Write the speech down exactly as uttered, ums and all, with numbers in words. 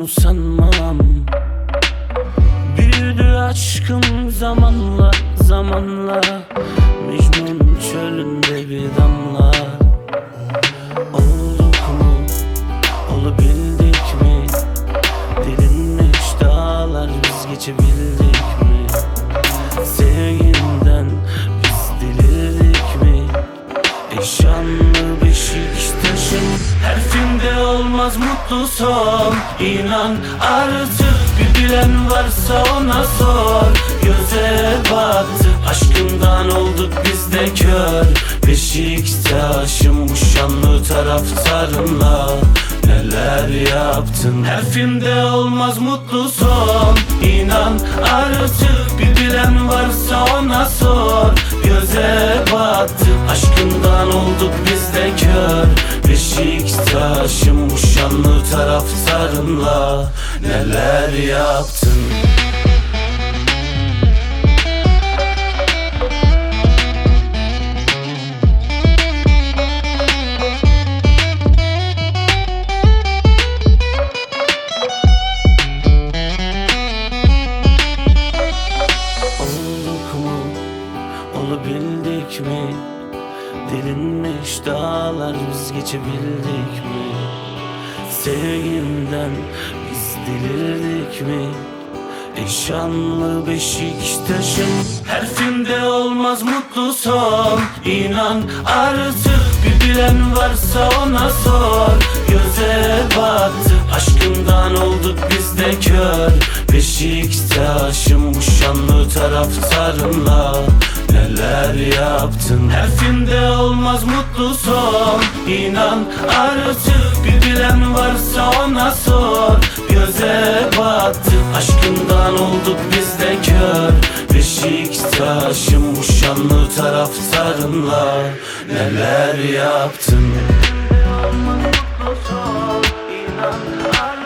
sanmam. Büyüdü aşkım zamanla zamanla, Mecnun çölünde bir damla. Olduk mu, olabildik mi? Delinmiş dağlar biz geçebildik mi? Sevginden biz delirdik mi? Eşanlı Beşiktaş'ım, her filmde olmaz mutlu son. İnan artık, bir bilen varsa ona sor. Göze battı, aşkından olduk biz de kör. Beşiktaş'ım, bu şanlı taraftarınla neler yaptın? Her filmde olmaz mutlu son. İnan artık, bir bilen varsa ona sor. Göze battı, aşkından olduk biz de kör. Beşiktaş'ım, bu şanlı taraftarınla neler yaptın? Olabildik mi? Delinmiş dağlar biz geçebildik mi? Sevgimden biz delirdik mi? Eşanlı Beşiktaş'ım, her filmde olmaz mutlu son. İnan artık, bir bilen varsa ona sor. Göze battı, aşkından olduk biz de kör. Beşiktaş'ım, bu şanlı taraftarınla neler yaptın? Her filmde olmaz mutlu son. İnan artık, bir bilen varsa ona sor. Göze battı, aşkından olduk biz de kör. Beşiktaş'ım, bu şanlı taraftarınla neler yaptın? İnan